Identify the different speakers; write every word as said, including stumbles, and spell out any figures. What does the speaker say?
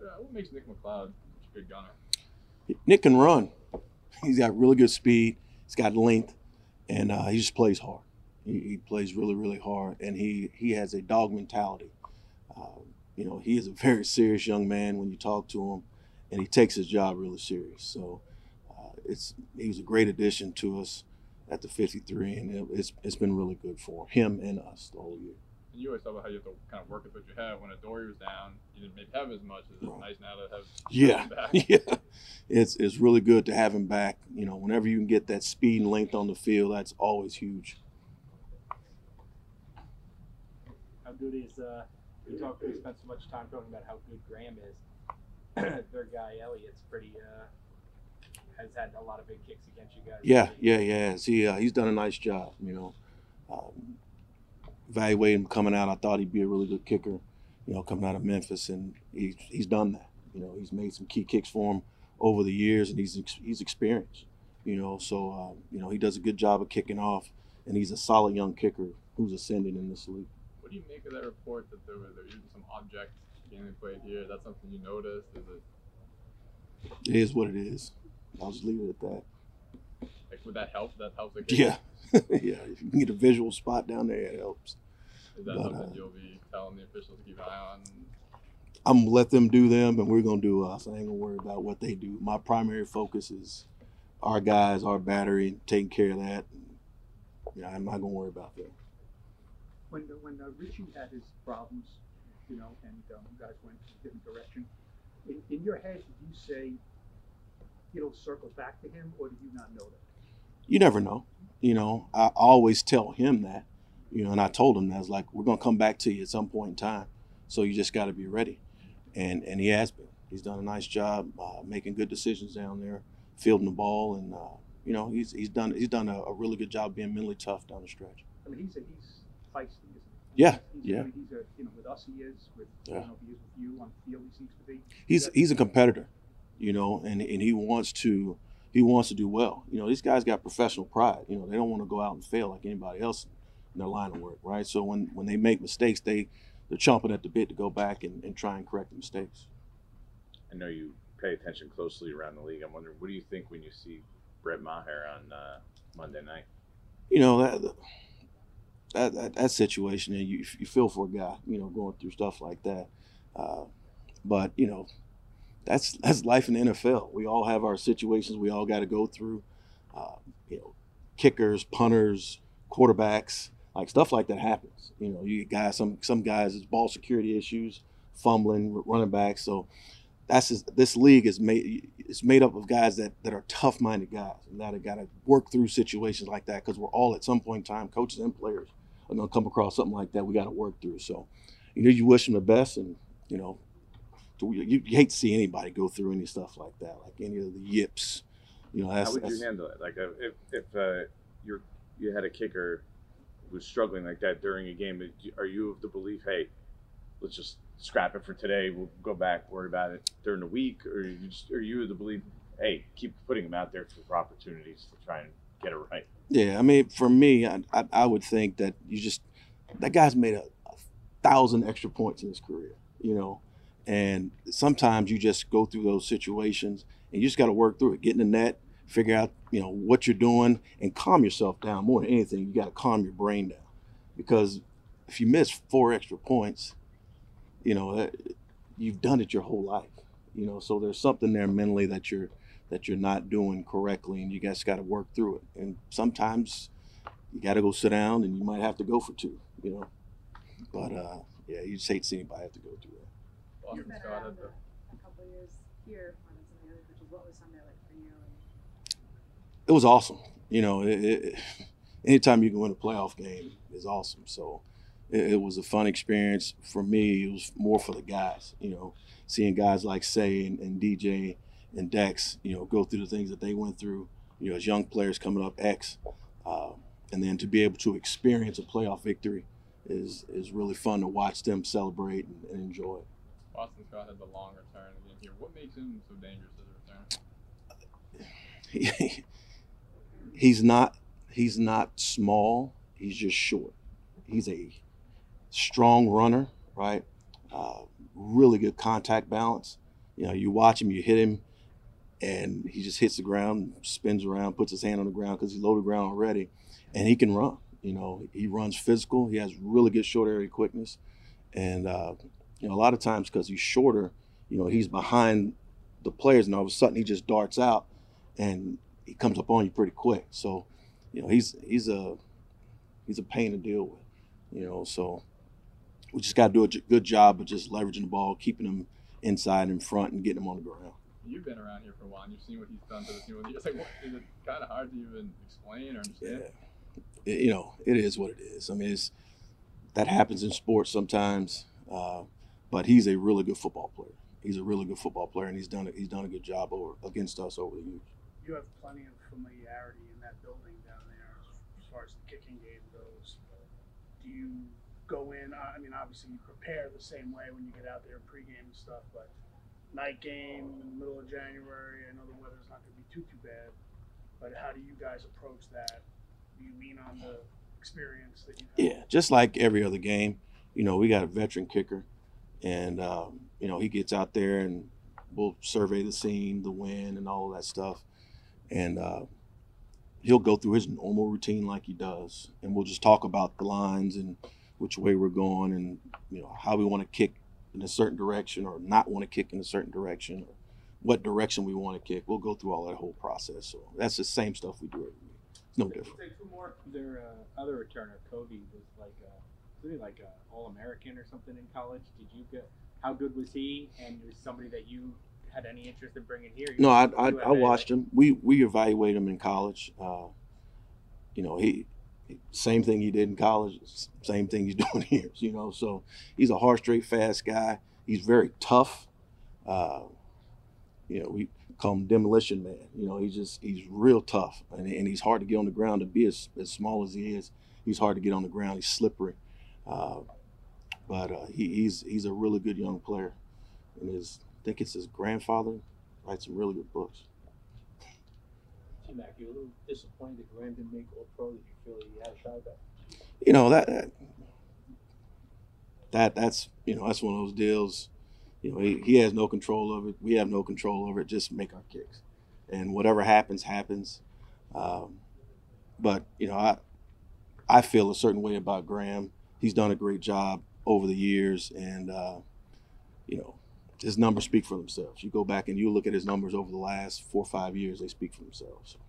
Speaker 1: uh, what makes Nick McLeod such a good gunner?
Speaker 2: Nick can run. He's got really good speed. He's got length, and uh, he just plays hard. He, he plays really, really hard, and he, he has a dog mentality. Uh, you know, he is a very serious young man when you talk to him, and he takes his job really serious. So uh, it's he was a great addition to us at the fifty-three, and it, it's it's been really good for him and us the whole year.
Speaker 1: And you always talk about how you have to kind of work with what you have. When Adoree was down, you didn't maybe have as much. Is it nice now to have
Speaker 2: yeah,
Speaker 1: him back?
Speaker 2: Yeah, it's it's really good to have him back. You know, whenever you can get that speed and length on the field, that's always huge.
Speaker 3: How good is uh? We talked. We spent so much time talking about how good Graham is. Their guy Elliott's pretty uh has had a lot of big kicks against you guys.
Speaker 2: Yeah, yeah, yeah. He uh, he's done a nice job. You know, um, evaluating him coming out, I thought he'd be a really good kicker. You know, coming out of Memphis, and he's he's done that. You know, he's made some key kicks for him over the years, and he's he's experienced. You know, so uh, you know he does a good job of kicking off, and he's a solid young kicker who's ascending in this league.
Speaker 1: What do you make of that report that there were there using some object being played here? That's something you noticed? Is it?
Speaker 2: It is what it is. I'll just leave it at that.
Speaker 1: Like, would that help? That helps. Like,
Speaker 2: yeah, yeah. If you can get a visual spot down there, it helps.
Speaker 1: Is that
Speaker 2: but,
Speaker 1: something
Speaker 2: uh,
Speaker 1: you'll be telling the officials to keep an eye on?
Speaker 2: I'm gonna let them do them, and we're gonna do us. I ain't gonna worry about what they do. My primary focus is our guys, our battery, taking care of that. Yeah, I'm not gonna worry about that.
Speaker 4: When when uh, Richie had his problems, you know, and um, you guys went in a different direction, in, in your head, did you say, you know, circle back to him, or did you not know that?
Speaker 2: You never know. You know, I always tell him that, you know, and I told him that. I was like, we're going to come back to you at some point in time. So you just got to be ready. And and he has been. He's done a nice job uh, making good decisions down there, fielding the ball. And, uh, you know, he's he's done he's done a, a really good job being mentally tough down the stretch.
Speaker 4: I mean, he's a, he's feisty, isn't he?
Speaker 2: Yeah,
Speaker 4: he's,
Speaker 2: yeah.
Speaker 4: I mean, he's a, you know, with us he is. With,
Speaker 2: Yeah.
Speaker 4: I don't know if he is with you on the field, he seems to be.
Speaker 2: He's he's a competitor, you know, and, and he wants to he wants to do well. You know, these guys got professional pride. You know, they don't want to go out and fail like anybody else in their line of work, right? So when, when they make mistakes, they, they're chomping at the bit to go back and, and try and correct the mistakes.
Speaker 5: I know you pay attention closely around the league. I'm wondering, what do you think when you see Brett Maher on uh, Monday night?
Speaker 2: You know, that that, that, that situation, and you, you feel for a guy, you know, going through stuff like that. Uh, but, you know, That's that's life in the N F L. We all have our situations we all got to go through. Uh, you know, kickers, punters, quarterbacks, like stuff like that happens. You know, you get guys, some some guys, it's ball security issues, fumbling, running backs. So that's just, this league is made it's made up of guys that, that are tough-minded guys and that have got to work through situations like that because we're all at some point in time, coaches and players, are going to come across something like that we got to work through. So, you know, you wish them the best, and you know. You, you hate to see anybody go through any stuff like that, like any of the yips. You know, that's,
Speaker 5: how would
Speaker 2: that's,
Speaker 5: you handle it? Like, uh, if if uh, you're you had a kicker who's struggling like that during a game, are you of the belief, hey, let's just scrap it for today, we'll go back, worry about it during the week, or are you, just, are you of the belief, hey, keep putting them out there for opportunities to try and get it right?
Speaker 2: Yeah, I mean, for me, I, I, I would think that you just that guy's made a, a thousand extra points in his career, you know. And sometimes you just go through those situations and you just got to work through it, get in the net, figure out, you know, what you're doing and calm yourself down. More than anything, you got to calm your brain down, because if you miss four extra points, you know, you've done it your whole life, you know, so there's something there mentally that you're, that you're not doing correctly, and you guys got to work through it. And sometimes you got to go sit down and you might have to go for two, you know, but uh, yeah, you just hate to see anybody have to go through that.
Speaker 6: You've been around a, a couple of years here on some of the other pitches. What was Sunday like for you?
Speaker 2: It was awesome. You know, it, it, anytime you can win a playoff game is awesome. So it, it was a fun experience for me. It was more for the guys, you know, seeing guys like Say and, and D J and Dex, you know, go through the things that they went through, you know, as young players coming up, X, uh, and then to be able to experience a playoff victory is is really fun to watch them celebrate and, and enjoy it.
Speaker 1: Boston Scott had the long return again here. What makes him so dangerous as a return?
Speaker 2: He, he's not he's not small. He's just short. He's a strong runner, right? Uh, really good contact balance. You know, you watch him, you hit him, and he just hits the ground, spins around, puts his hand on the ground because he's low to the ground already, and he can run. You know, he runs physical. He has really good short area quickness, and uh, you know, a lot of times because he's shorter, you know, he's behind the players, and all of a sudden he just darts out, and he comes up on you pretty quick. So, you know, he's he's a he's a pain to deal with. You know, so we just got to do a j- good job of just leveraging the ball, keeping him inside and front, and getting him on the ground.
Speaker 1: You've been around here for a while, and you've seen what he's done to the team. It's like, what, is it kind of hard to even explain or understand?
Speaker 2: Yeah. It, you know, it is what it is. I mean, it's that happens in sports sometimes, uh, but he's a really good football player. He's a really good football player, and he's done a, he's done a good job over against us over the years.
Speaker 7: You have plenty of familiarity in that building down there as far as the kicking game goes. Do you go in? I mean, obviously you prepare the same way when you get out there pregame and stuff, but night game in the middle of January, I know the weather's not going to be too too bad, but how do you guys approach that? Do you lean on the experience that you have?
Speaker 2: Yeah, just like every other game, you know, we got a veteran kicker, and um, you know, he gets out there and we'll survey the scene, the wind, and all of that stuff, and uh, he'll go through his normal routine like he does, and we'll just talk about the lines and which way we're going, and you know, how we want to kick in a certain direction or not want to kick in a certain direction, or what direction we want to kick. We'll go through all that whole process. So that's the same stuff we do every week. It's no different.
Speaker 3: Take two more. Their uh, other returner, Covey, was like a, was he like a All-American or something in college? Did you get? How good was he? And was somebody that you had any interest in bringing here? You
Speaker 2: No, I I,
Speaker 3: you
Speaker 2: I
Speaker 3: had
Speaker 2: watched
Speaker 3: a-
Speaker 2: him. We we evaluate him in college. Uh, you know, he same thing he did in college, same thing he's doing here. You know, so he's a hard, straight, fast guy. He's very tough. Uh, you know, we call him Demolition Man. You know, he's just he's real tough, and, and he's hard to get on the ground. To be as as small as he is, he's hard to get on the ground. He's slippery, uh, but uh, he, he's he's a really good young player, and his I think it's his grandfather writes some really good books.
Speaker 8: T-Mac, you're a little disappointed that Graham didn't make All Pro. That you feel that he had a shot at that?
Speaker 2: You know that, that that that's you know that's one of those deals. You know, he, he has no control of it. We have no control over it. Just make our kicks, and whatever happens, happens. Um, but you know, I I feel a certain way about Graham. He's done a great job over the years, and uh, you know, his numbers speak for themselves. You go back and you look at his numbers over the last four or five years; they speak for themselves.